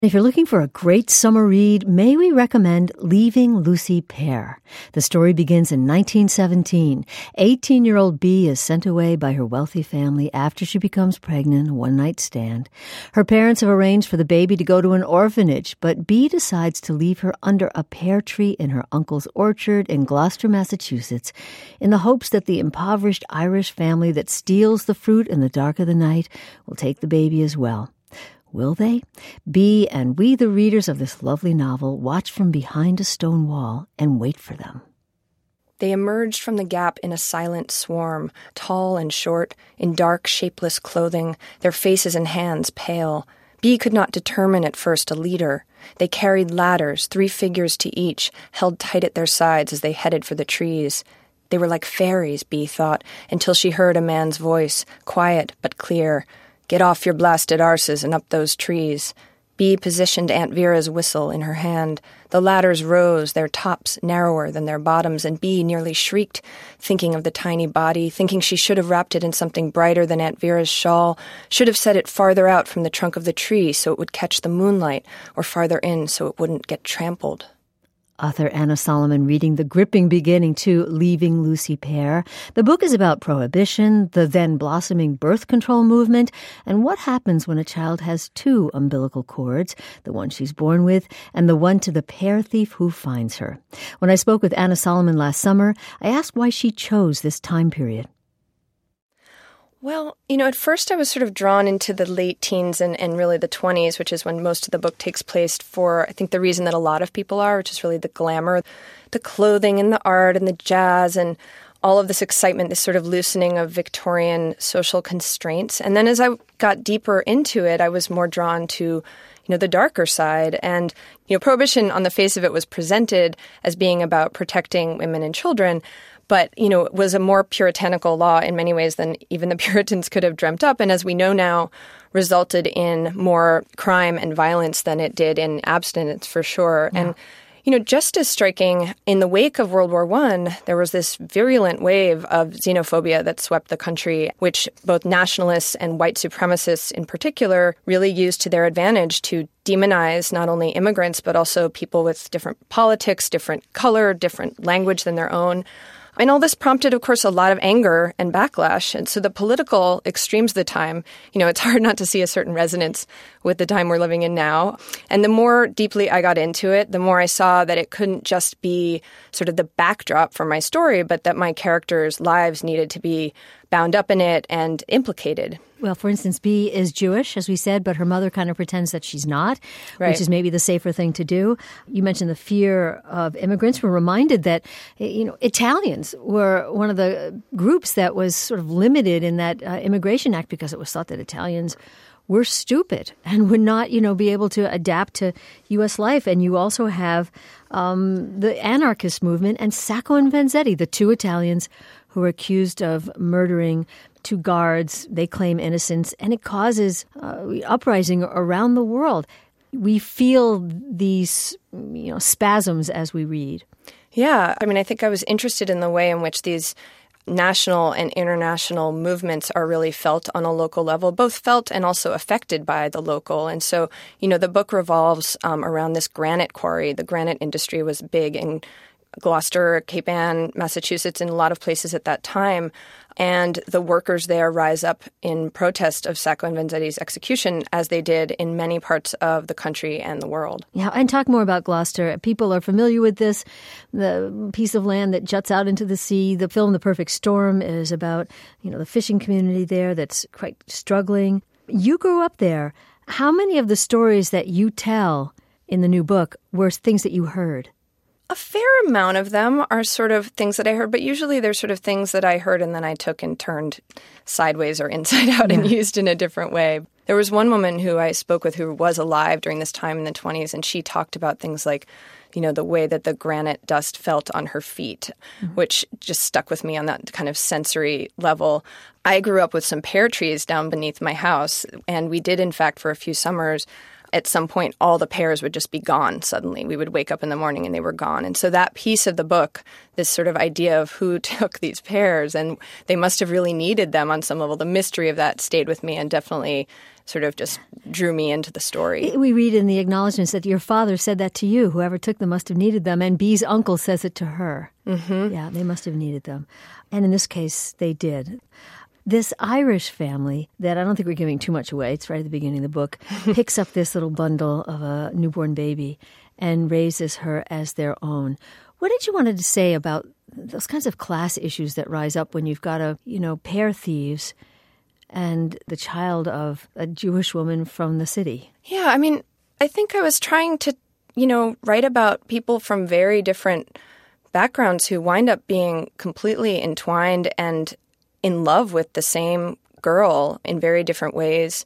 If you're looking for a great summer read, may we recommend Leaving Lucy Pear. The story begins in 1917. 18-year-old Bee is sent away by her wealthy family after she becomes pregnant, a one-night stand. Her parents have arranged for the baby to go to an orphanage, but Bee decides to leave her under a pear tree in her uncle's orchard in Gloucester, Massachusetts, in the hopes that the impoverished Irish family that steals the fruit in the dark of the night will take the baby as well. Will they? Bee and we, the readers of this lovely novel, watch from behind a stone wall and wait for them. They emerged from the gap in a silent swarm, tall and short, in dark, shapeless clothing, their faces and hands pale. Bee could not determine at first a leader. They carried ladders, 3 figures to each, held tight at their sides as they headed for the trees. They were like fairies, Bee thought, until she heard a man's voice, quiet but clear. "Get off your blasted arses and up those trees." Bee positioned Aunt Vera's whistle in her hand. The ladders rose, their tops narrower than their bottoms, and Bee nearly shrieked, thinking of the tiny body, thinking she should have wrapped it in something brighter than Aunt Vera's shawl, should have set it farther out from the trunk of the tree so it would catch the moonlight, or farther in so it wouldn't get trampled. Author Anna Solomon reading the gripping beginning to Leaving Lucy Pear. The book is about prohibition, the then blossoming birth control movement, and what happens when a child has 2 umbilical cords, the one she's born with and the one to the pear thief who finds her. When I spoke with Anna Solomon last summer, I asked why she chose this time period. Well, at first I was sort of drawn into the late teens and really the 20s, which is when most of the book takes place for, I think, the reason that a lot of people are, which is really the glamour, the clothing and the art and the jazz and all of this excitement, this sort of loosening of Victorian social constraints. And then as I got deeper into it, I was more drawn to the darker side. And, Prohibition on the face of it was presented as being about protecting women and children. But, it was a more puritanical law in many ways than even the Puritans could have dreamt up. And as we know now, resulted in more crime and violence than it did in abstinence, for sure. Yeah. And, just as striking, in the wake of World War I, there was this virulent wave of xenophobia that swept the country, which both nationalists and white supremacists in particular really used to their advantage to demonize not only immigrants, but also people with different politics, different color, different language than their own. And all this prompted, of course, a lot of anger and backlash. And so the political extremes of the time, it's hard not to see a certain resonance with the time we're living in now. And the more deeply I got into it, the more I saw that it couldn't just be sort of the backdrop for my story, but that my characters' lives needed to be bound up in it and implicated. Well, for instance, Bee is Jewish, as we said, but her mother kind of pretends that she's not, right, which is maybe the safer thing to do. You mentioned the fear of immigrants. We're reminded that, Italians were one of the groups that was sort of limited in that Immigration Act because it was thought that Italians were stupid and would not, be able to adapt to U.S. life. And you also have the anarchist movement and Sacco and Vanzetti, the 2 Italians who were accused of murdering 2 guards. They claim innocence, and it causes uprising around the world. We feel these, spasms as we read. Yeah. I think I was interested in the way in which these national and international movements are really felt on a local level, both felt and also affected by the local. And so, the book revolves around this granite quarry. The granite industry was big in Gloucester, Cape Ann, Massachusetts, and a lot of places at that time. And the workers there rise up in protest of Sacco and Vanzetti's execution, as they did in many parts of the country and the world. Yeah, and talk more about Gloucester. People are familiar with this, the piece of land that juts out into the sea. The film The Perfect Storm is about, the fishing community there that's quite struggling. You grew up there. How many of the stories that you tell in the new book were things that you heard? A fair amount of them are sort of things that I heard, but usually they're sort of things that I heard and then I took and turned sideways or inside out and used in a different way. There was one woman who I spoke with who was alive during this time in the 20s, and she talked about things like, the way that the granite dust felt on her feet, which just stuck with me on that kind of sensory level. I grew up with some pear trees down beneath my house, and we did, in fact, for a few summers, at some point all the pears would just be gone suddenly. We would wake up in the morning and they were gone. And so that piece of the book, this sort of idea of who took these pears, and they must have really needed them on some level, the mystery of that stayed with me and definitely sort of just drew me into the story. We read in the acknowledgments that your father said that to you. Whoever took them must have needed them. And Bee's uncle says it to her. Mm-hmm. Yeah, they must have needed them. And in this case, they did. This Irish family that I don't think we're giving too much away, it's right at the beginning of the book, picks up this little bundle of a newborn baby and raises her as their own. What did you want to say about those kinds of class issues that rise up when you've got pear thieves and the child of a Jewish woman from the city? Yeah, I mean, I think I was trying to, write about people from very different backgrounds who wind up being completely entwined and in love with the same girl in very different ways,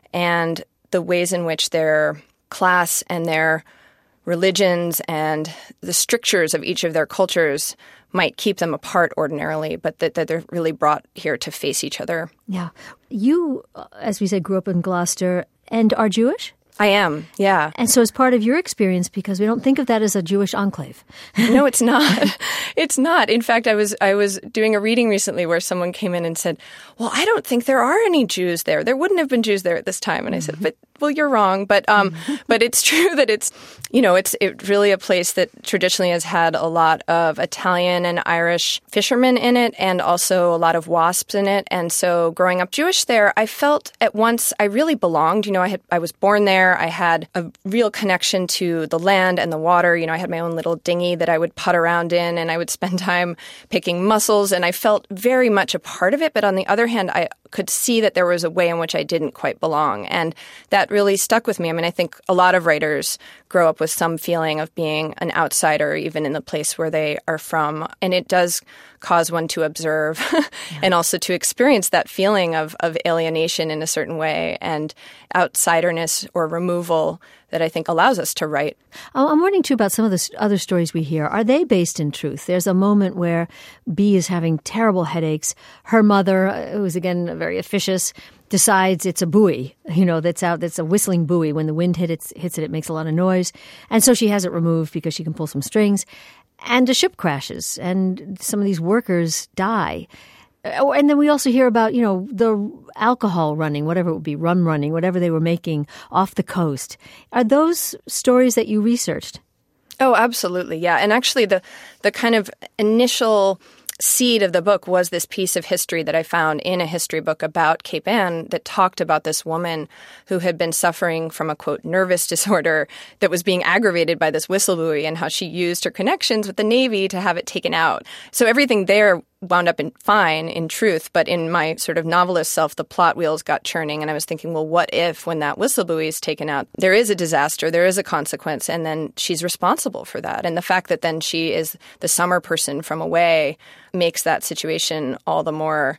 and the ways in which their class and their religions and the strictures of each of their cultures might keep them apart ordinarily, but that they're really brought here to face each other. Yeah. You, as we said, grew up in Gloucester and are Jewish? I am, yeah. And so as part of your experience, because we don't think of that as a Jewish enclave. No, it's not. It's not. In fact, I was doing a reading recently where someone came in and said, well, I don't think there are any Jews there. There wouldn't have been Jews there at this time. And I said, well, you're wrong. But it's true that it's really a place that traditionally has had a lot of Italian and Irish fishermen in it, and also a lot of WASPs in it. And so growing up Jewish there, I felt at once I really belonged. I was born there. I had a real connection to the land and the water. I had my own little dinghy that I would putt around in, and I would spend time picking mussels, and I felt very much a part of it. But on the other hand, I could see that there was a way in which I didn't quite belong. And that really stuck with me. I mean, I think a lot of writers grow up with some feeling of being an outsider, even in the place where they are from. And it does cause one to observe and also to experience that feeling of alienation in a certain way and outsiderness or removal that I think allows us to write. I'm wondering, too, about some of the other stories we hear. Are they based in truth? There's a moment where Bee is having terrible headaches. Her mother, who is, again, very officious, decides it's a buoy, that's a whistling buoy. When the wind hits it, it makes a lot of noise. And so she has it removed because she can pull some strings. And a ship crashes, and some of these workers die. And then we also hear about, the alcohol running, whatever it would be, rum running, whatever they were making off the coast. Are those stories that you researched? Oh, absolutely, yeah. And actually the kind of initial seed of the book was this piece of history that I found in a history book about Cape Ann that talked about this woman who had been suffering from a, quote, nervous disorder that was being aggravated by this whistle buoy, and how she used her connections with the Navy to have it taken out. So everything there wound up fine in truth, but in my sort of novelist self, the plot wheels got churning, and I was thinking, well, what if when that whistle buoy is taken out, there is a disaster, there is a consequence, and then she's responsible for that. And the fact that then she is the summer person from away makes that situation all the more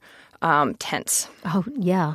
tense. Oh, yeah.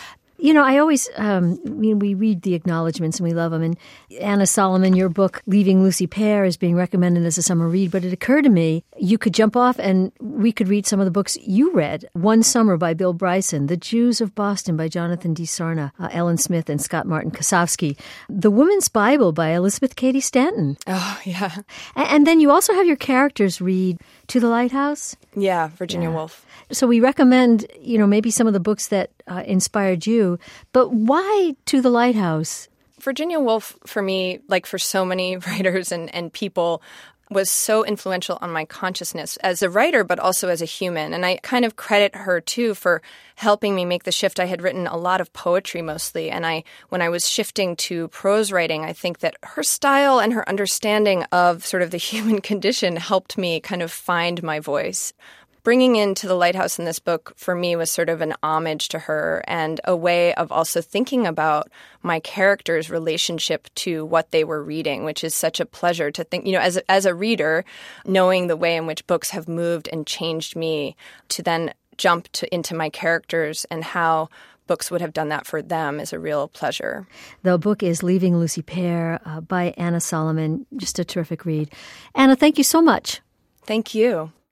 I always, we read the acknowledgments and we love them. And Anna Solomon, your book, Leaving Lucy Pear, is being recommended as a summer read. But it occurred to me, you could jump off and we could read some of the books you read. One Summer by Bill Bryson, The Jews of Boston by Jonathan D. Sarna, Ellen Smith and Scott Martin Kosofsky, The Woman's Bible by Elizabeth Cady Stanton. Oh, yeah. And then you also have your characters read To the Lighthouse. Yeah, Virginia Woolf. So we recommend, maybe some of the books that inspired you, but why To the Lighthouse? Virginia Woolf, for me, like for so many writers and people, was so influential on my consciousness as a writer, but also as a human. And I kind of credit her, too, for helping me make the shift. I had written a lot of poetry mostly, and when I was shifting to prose writing, I think that her style and her understanding of sort of the human condition helped me kind of find my voice. Bringing in To the Lighthouse in this book, for me, was sort of an homage to her and a way of also thinking about my characters' relationship to what they were reading, which is such a pleasure to think, as a reader, knowing the way in which books have moved and changed me, to then jump into my characters and how books would have done that for them is a real pleasure. The book is Leaving Lucy Pear by Anna Solomon. Just a terrific read. Anna, thank you so much. Thank you.